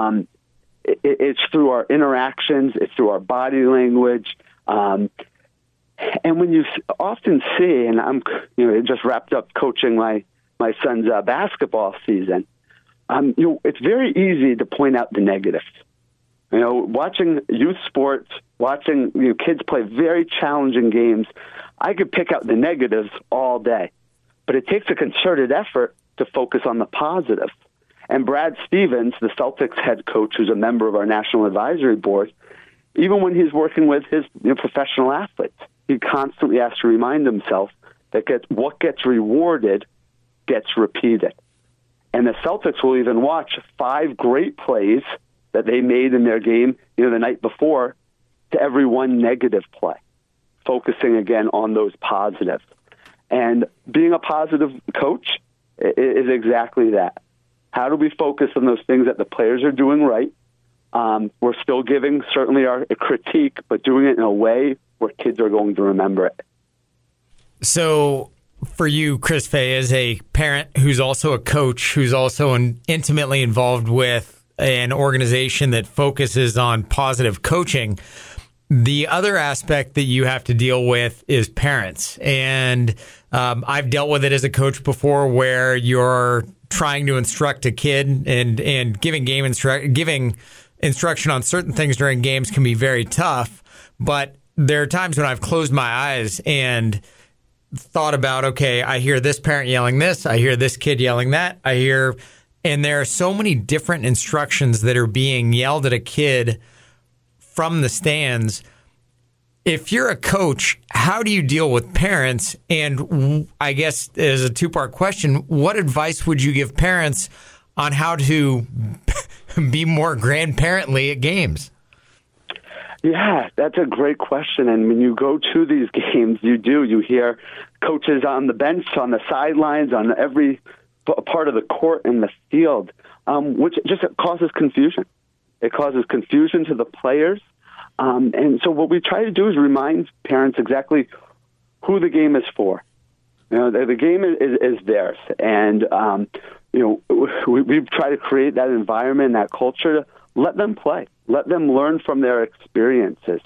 it's through our interactions, it's through our body language. And when you often see, and I'm just wrapped up coaching my son's basketball season, it's very easy to point out the negatives. Watching youth sports, watching kids play very challenging games, I could pick out the negatives all day. But it takes a concerted effort to focus on the positives. And Brad Stevens, the Celtics head coach, who's a member of our National Advisory Board, even when he's working with his professional athletes, he constantly has to remind himself that what gets rewarded gets repeated. And the Celtics will even watch 5 great plays that they made in their game the night before to every one negative play, focusing again on those positives. And being a positive coach is exactly that. How do we focus on those things that the players are doing right? We're still giving certainly our critique, but doing it in a way where kids are going to remember it. So for you, Chris Fay, as a parent who's also a coach, who's also intimately involved with an organization that focuses on positive coaching, the other aspect that you have to deal with is parents. And I've dealt with it as a coach before, where you're trying to instruct a kid and giving instruction on certain things during games can be very tough. But there are times when I've closed my eyes and thought about, okay, I hear this parent yelling this, I hear this kid yelling that, and there are so many different instructions that are being yelled at a kid from the stands. If you're a coach, how do you deal with parents? And I guess as a 2-part question, what advice would you give parents on how to be more grandparently at games? Yeah, that's a great question. And when you go to these games, you hear coaches on the bench, on the sidelines, on every part of the court and the field, which just causes confusion. It causes confusion to the players. And so what we try to do is remind parents exactly who the game is for. The game is theirs. And, we try to create that environment, that culture to let them play. Let them learn from their experiences.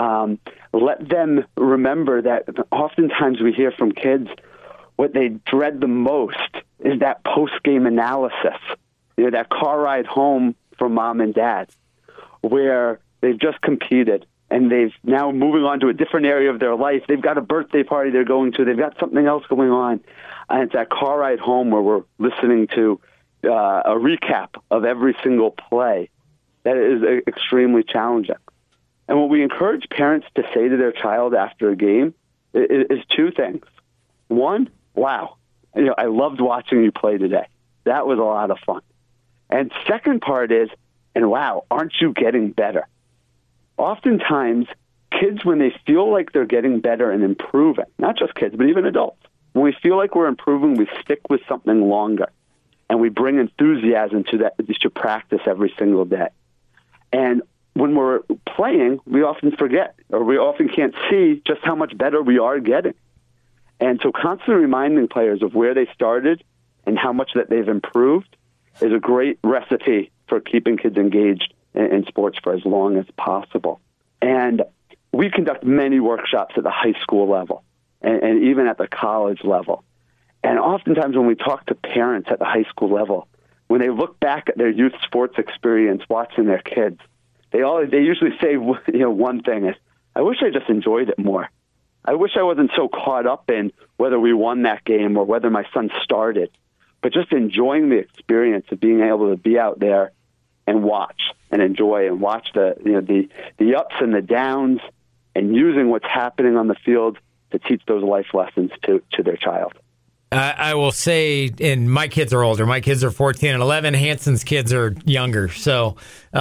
Let them remember that oftentimes we hear from kids what they dread the most is that post-game analysis, that car ride home from mom and dad, where they've just competed and they've now moving on to a different area of their life. They've got a birthday party they're going to. They've got something else going on. And it's that car ride home where we're listening to a recap of every single play. That is extremely challenging. And what we encourage parents to say to their child after a game is two things. One, wow, I loved watching you play today. That was a lot of fun. And second part is, and wow, aren't you getting better? Oftentimes, kids, when they feel like they're getting better and improving, not just kids, but even adults, when we feel like we're improving, we stick with something longer. And we bring enthusiasm to practice every single day. And when we're playing, we often forget, or we often can't see just how much better we are getting. And so constantly reminding players of where they started and how much that they've improved is a great recipe for keeping kids engaged in sports for as long as possible. And we conduct many workshops at the high school level and even at the college level. And oftentimes when we talk to parents at the high school level, when they look back at their youth sports experience watching their kids, they usually say, one thing is, I wish I just enjoyed it more. I wish I wasn't so caught up in whether we won that game or whether my son started, but just enjoying the experience of being able to be out there and watch and enjoy and watch the ups and the downs and using what's happening on the field to teach those life lessons to their child. I will say, and my kids are older. My kids are 14 and 11. Hanson's kids are younger. So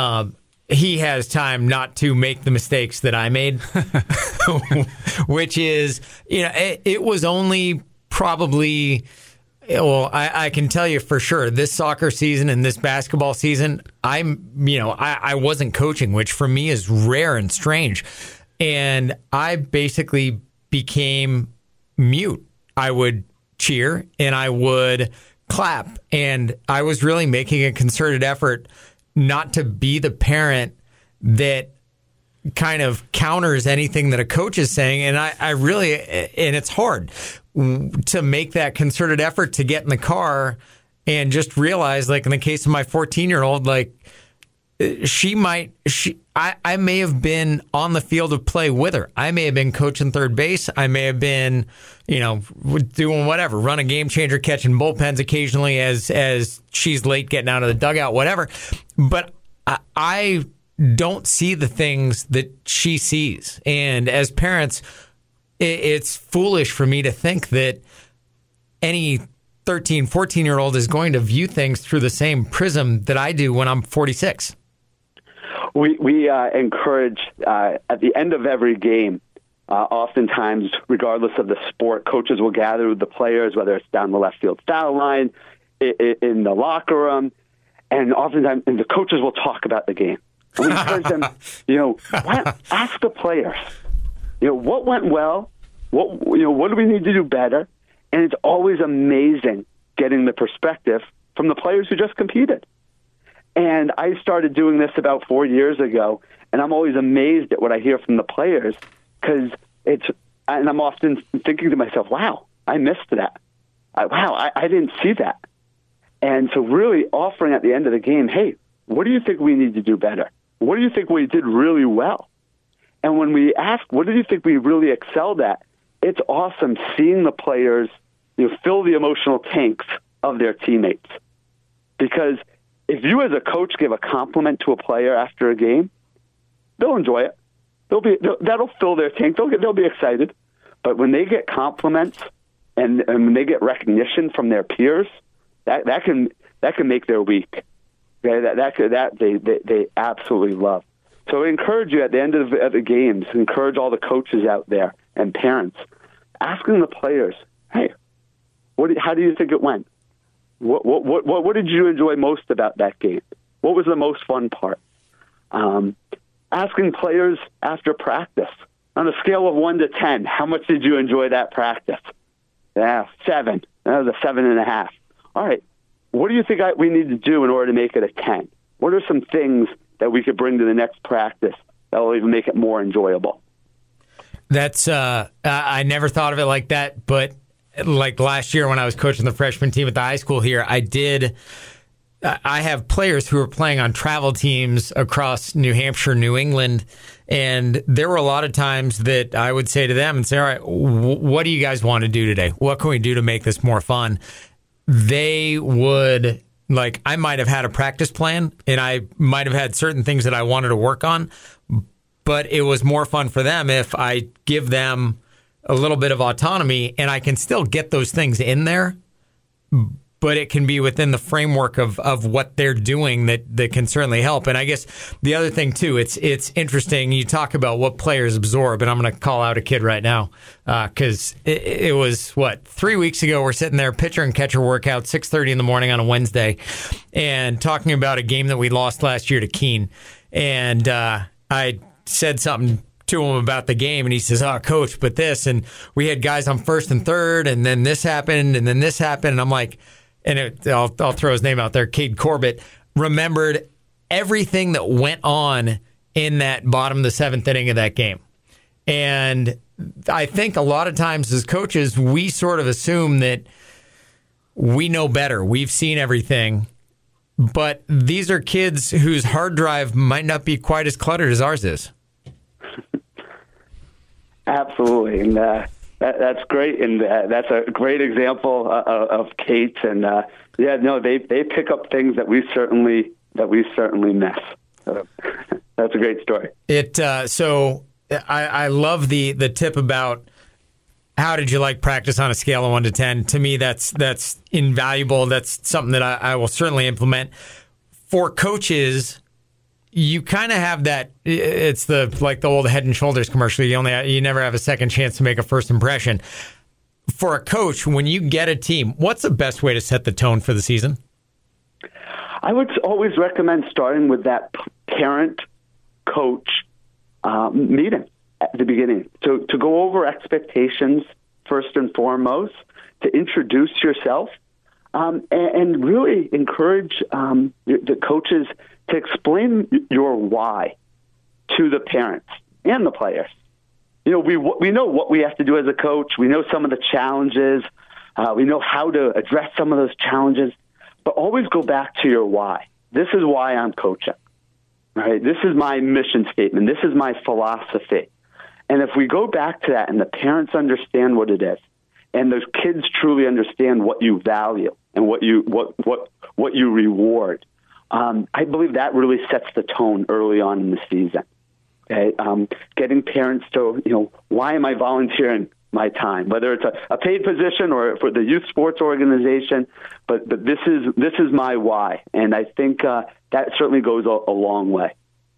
he has time not to make the mistakes that I made, which is, it was only probably, I can tell you for sure, this soccer season and this basketball season, I wasn't coaching, which for me is rare and strange. And I basically became mute. I would cheer and I would clap, and I was really making a concerted effort not to be the parent that kind of counters anything that a coach is saying. And I really, and it's hard to make that concerted effort to get in the car and just realize, like in the case of my 14-year-old, like I may have been on the field of play with her. I may have been coaching third base. I may have been, doing whatever, run a game changer, catching bullpens occasionally as she's late getting out of the dugout, whatever. But I don't see the things that she sees. And as parents, it's foolish for me to think that any 13, 14-year-old is going to view things through the same prism that I do when I'm 46. We encourage at the end of every game, oftentimes, regardless of the sport, coaches will gather with the players, whether it's down the left field foul line, in the locker room, and oftentimes the coaches will talk about the game. And we encourage them, ask the players, what went well, what do we need to do better? And it's always amazing getting the perspective from the players who just competed. And I started doing this about 4 years ago, and I'm always amazed at what I hear from the players because and I'm often thinking to myself, wow, I missed that. I didn't see that. And so really offering at the end of the game, hey, what do you think we need to do better? What do you think we did really well? And when we ask, what do you think we really excelled at? It's awesome seeing the players fill the emotional tanks of their teammates. Because if you as a coach give a compliment to a player after a game, they'll enjoy it. That'll fill their tank. They'll be excited. But when they get compliments and when they get recognition from their peers, that can make their week. Okay? That they absolutely love. So I encourage you at the end of the games, encourage all the coaches out there and parents, asking the players, hey, how do you think it went? What did you enjoy most about that game? What was the most fun part? Asking players after practice, on a scale of 1 to 10, how much did you enjoy that practice? 7. That was a 7.5. All right. What do you think we need to do in order to make it a 10? What are some things that we could bring to the next practice that will even make it more enjoyable? That's I never thought of it like that, but like last year when I was coaching the freshman team at the high school here, I have players who are playing on travel teams across New Hampshire, New England, and there were a lot of times that I would say to them and say, all right, what do you guys want to do today? What can we do to make this more fun? They would, like, I might have had a practice plan, and I might have had certain things that I wanted to work on, but it was more fun for them if I give them a little bit of autonomy, and I can still get those things in there, but it can be within the framework of what they're doing that can certainly help. And I guess the other thing, too, it's interesting. You talk about what players absorb, and I'm going to call out a kid right now because it was, 3 weeks ago, we're sitting there, pitcher and catcher workout, 6:30 in the morning on a Wednesday, and talking about a game that we lost last year to Keene. And I said something to him about the game, and he says, coach, but this, and we had guys on first and third, and then this happened, and then this happened, and I'm like, I'll throw his name out there, Cade Corbett, remembered everything that went on in that bottom of the 7th inning of that game. And I think a lot of times as coaches, we sort of assume that we know better. We've seen everything. But these are kids whose hard drive might not be quite as cluttered as ours is. Absolutely, and that's great, and that's a great example of Kate. And they pick up things that we certainly miss. So, that's a great story. So I love the tip about how did you like practice on a scale of 1 to 10. To me, that's invaluable. That's something that I will certainly implement for coaches. You kind of have that. It's the old Head and Shoulders commercial. You never have a second chance to make a first impression. For a coach, when you get a team, what's the best way to set the tone for the season? I would always recommend starting with that parent-coach meeting at the beginning. To go over expectations first and foremost, to introduce yourself, and really encourage the coaches to explain your why to the parents and the players. We know what we have to do as a coach. We know some of the challenges. We know how to address some of those challenges. But always go back to your why. This is why I'm coaching. Right? This is my mission statement. This is my philosophy. And if we go back to that and the parents understand what it is, and those kids truly understand what you value and what you reward, I believe that really sets the tone early on in the season. Okay? Getting parents to, why am I volunteering my time? Whether it's a paid position or for the youth sports organization, but this is my why, and I think that certainly goes a long way.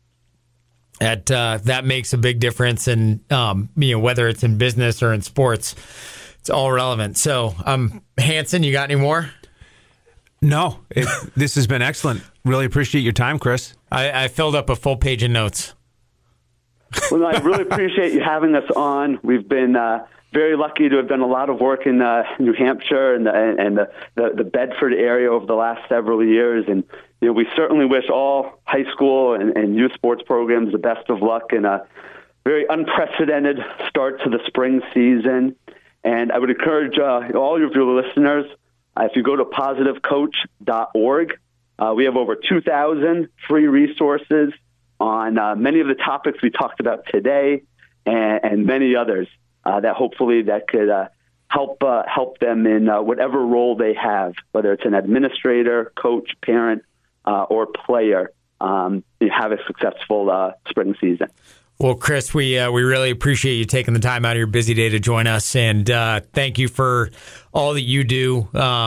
That makes a big difference, and whether it's in business or in sports, it's all relevant. So, Hanson, you got any more? No, this has been excellent. Really appreciate your time, Chris. I filled up a full page of notes. Well, I really appreciate you having us on. We've been very lucky to have done a lot of work in New Hampshire and the Bedford area over the last several years. And we certainly wish all high school and youth sports programs the best of luck in a very unprecedented start to the spring season. And I would encourage all of your listeners, if you go to positivecoach.org, we have over 2,000 free resources on many of the topics we talked about today and many others that hopefully that could help them in whatever role they have, whether it's an administrator, coach, parent, or player, have a successful spring season. Well, Chris, we really appreciate you taking the time out of your busy day to join us, and thank you for all that you do.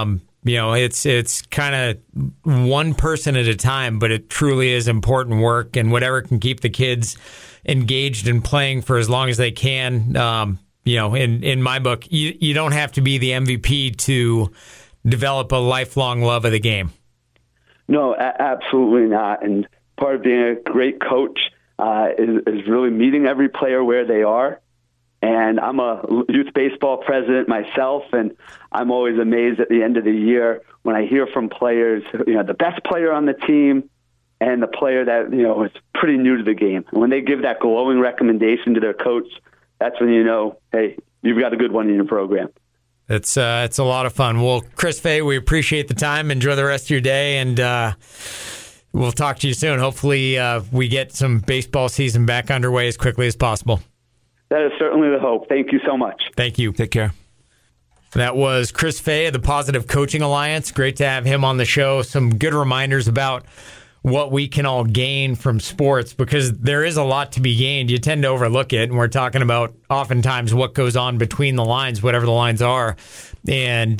It's kind of one person at a time, but it truly is important work, and whatever can keep the kids engaged and playing for as long as they can. In my book, you don't have to be the MVP to develop a lifelong love of the game. No, absolutely not. And part of being a great coach is really meeting every player where they are. And I'm a youth baseball president myself, and I'm always amazed at the end of the year when I hear from players, the best player on the team and the player that, is pretty new to the game. And when they give that glowing recommendation to their coach, that's when you know, hey, you've got a good one in your program. It's a lot of fun. Well, Chris Fay, we appreciate the time. Enjoy the rest of your day, and we'll talk to you soon. Hopefully we get some baseball season back underway as quickly as possible. That is certainly the hope. Thank you so much. Thank you. Take care. That was Chris Fay of the Positive Coaching Alliance. Great to have him on the show. Some good reminders about what we can all gain from sports, because there is a lot to be gained. You tend to overlook it, and we're talking about oftentimes what goes on between the lines, whatever the lines are. And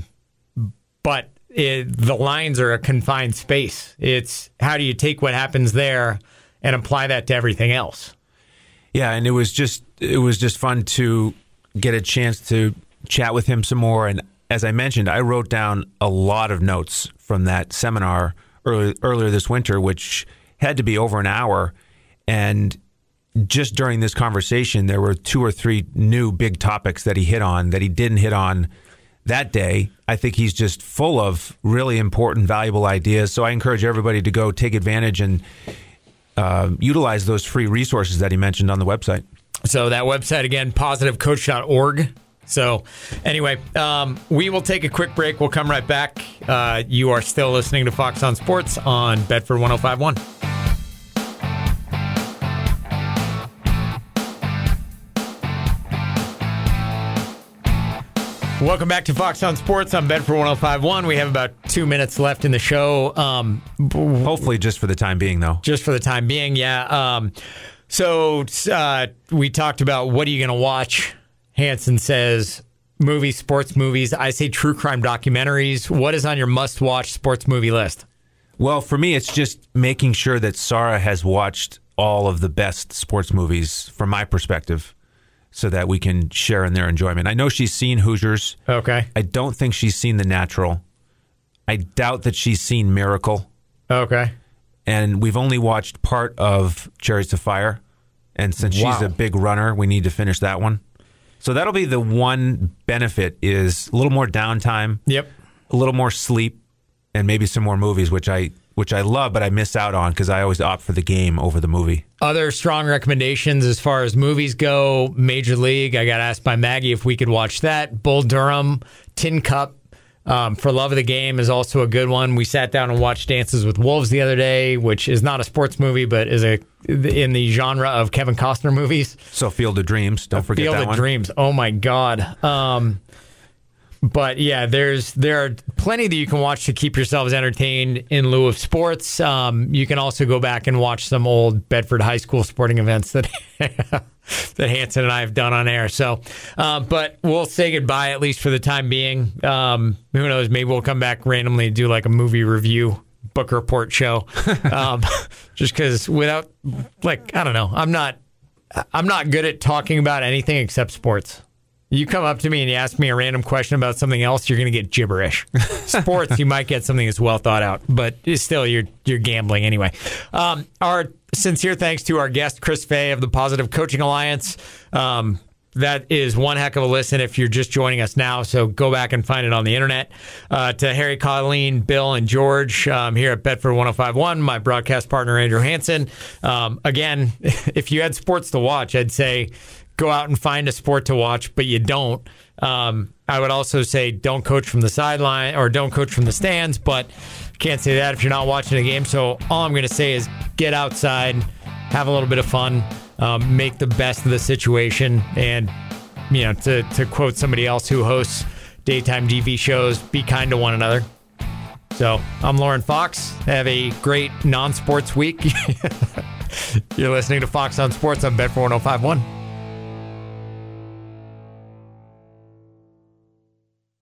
but the lines are a confined space. It's how do you take what happens there and apply that to everything else? Yeah, and it was just fun to get a chance to chat with him some more. And as I mentioned, I wrote down a lot of notes from that seminar earlier this winter, which had to be over an hour. And just during this conversation, there were 2 or 3 new big topics that he hit on that he didn't hit on that day. I think he's just full of really important, valuable ideas. So I encourage everybody to go take advantage and utilize those free resources that he mentioned on the website. So that website, again, positivecoach.org. So anyway, we will take a quick break. We'll come right back. You are still listening to Fox on Sports on Bedford 105.1. Welcome back to Fox on Sports on Bedford 105.1. We have about 2 minutes left in the show. Hopefully just for the time being, though. Just for the time being, yeah. So we talked about what are you going to watch. Hanson says movies, sports movies. I say true crime documentaries. What is on your must-watch sports movie list? Well, for me, it's just making sure that Sarah has watched all of the best sports movies from my perspective, so that we can share in their enjoyment. I know she's seen Hoosiers. Okay. I don't think she's seen The Natural. I doubt that she's seen Miracle. Okay. And we've only watched part of Chariots of Fire. And since she's a big runner, we need to finish that one. So that'll be the one benefit, is a little more downtime. Yep. A little more sleep, and maybe some more movies, which I love, but I miss out on because I always opt for the game over the movie. Other strong recommendations as far as movies go: Major League. I got asked by Maggie if we could watch that. Bull Durham, Tin Cup, For Love of the Game is also a good one. We sat down and watched Dances with Wolves the other day, which is not a sports movie, but is in the genre of Kevin Costner movies. So Field of Dreams, don't forget that one. Field of Dreams. Oh my God. But yeah, there are plenty that you can watch to keep yourselves entertained in lieu of sports. You can also go back and watch some old Bedford High School sporting events that that Hanson and I have done on air. So, but we'll say goodbye, at least for the time being. Who knows? Maybe we'll come back randomly and do like a movie review, book report show. Just because without, like, I don't know, I'm not good at talking about anything except sports. You come up to me and you ask me a random question about something else, you're going to get gibberish. Sports, you might get something that's well thought out, but still, you're gambling anyway. Our sincere thanks to our guest, Chris Fay of the Positive Coaching Alliance. That is one heck of a listen if you're just joining us now, so go back and find it on the internet. To Harry, Colleen, Bill, and George here at Bedford 105.1, my broadcast partner, Andrew Hanson. Again, if you had sports to watch, I'd say go out and find a sport to watch, but you don't. I would also say don't coach from the sideline or don't coach from the stands, but can't say that if you're not watching a game. So all I'm going to say is get outside, have a little bit of fun, make the best of the situation, and to quote somebody else who hosts daytime TV shows, be kind to one another. So I'm Lauren Fox. Have a great non-sports week. You're listening to Fox on Sports on Bedford 105.1.